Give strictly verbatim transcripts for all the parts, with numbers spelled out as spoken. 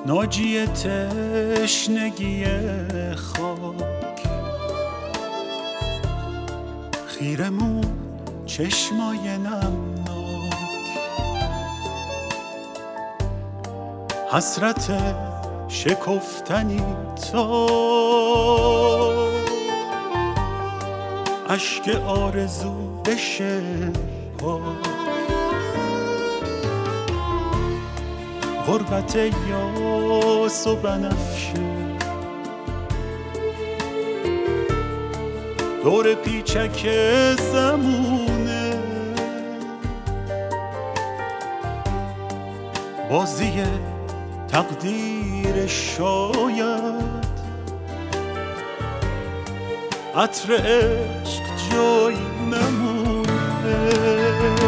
ناجی تشنگی خاک، خیرمون چشمای نمناک، حسرت شکفتنی تا اشک آرزو بشه پاک، غربت یاس و بنفشه دور پیچک زمونه، بازی تقدیر شاید عطر عشق جایی نمونه.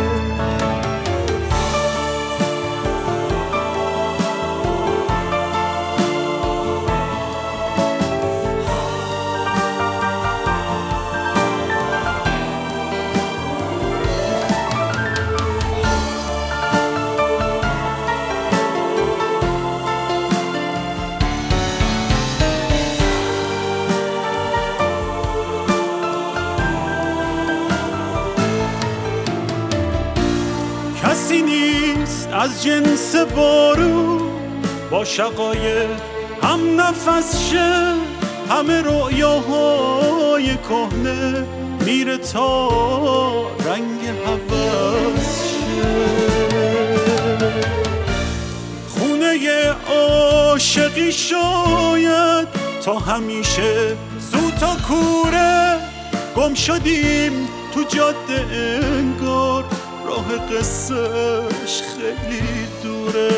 کسی نیست از جنس بارون با شقایق هم نفس شه، همه رویاهای کهنه میره تا رنگ هوس شه. خونه عاشقی شاید تا همیشه سوتا کوره، گم شدیم تو جاده انگار راه قصهش خیلی دوره.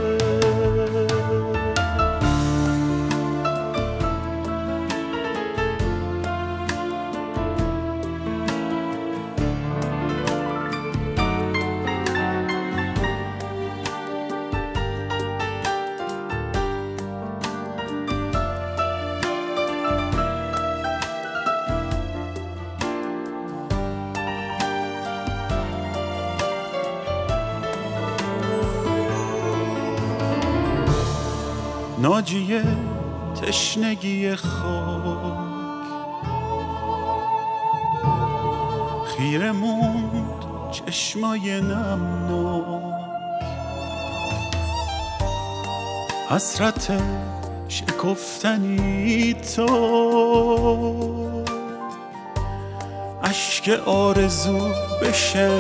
ناجی تشنگی خاک، خیره موند چشمای نمناک، حسرت شکفتنی تا اشک آرزو بشه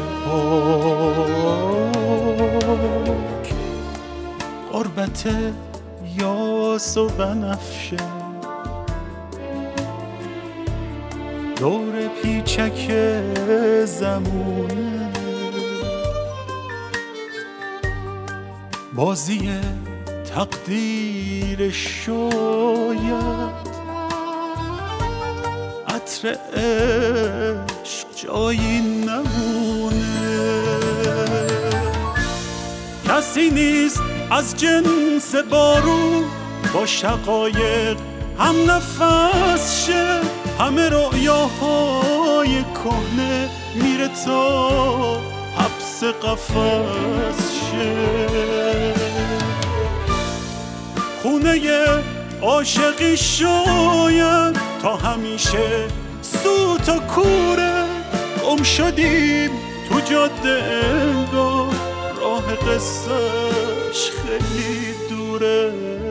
پاک، غربت یاس و بنفشه دور پیچک زمونه، بازی تقدیر شاید عطر عشق جایی نمونه. کسی نیست از جنس بارون با شقایق هم نفس شه، همه رویاهای کهنه میره تا حبس قفس شه. خونه عاشقی شاید تا همیشه سوت و کوره، گم شدیم تو جاده انگار راه قصهش خیلی دوره.